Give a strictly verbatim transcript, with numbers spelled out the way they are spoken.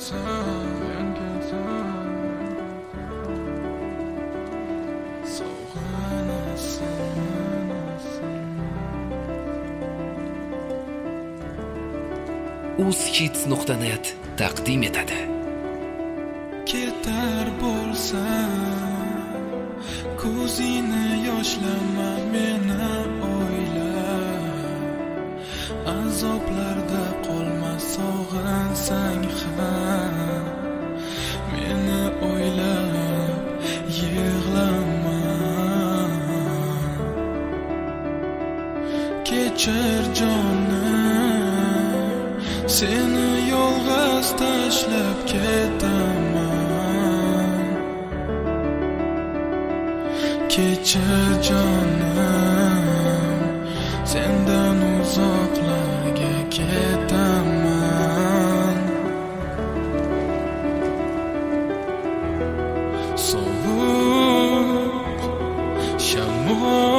uzhits nuqta net taqdim etadi. Ketar bo'lsam, ko'zingni yoshlama, meni o'yla. Azoblarda qolma, sog'insang ham, meni o'ylab yig'lama. Kechir jonim, seni yolg'iz tashlab ketaman. Kechir jonim, sendan uzoqlarga ketaman. Sovuq shamol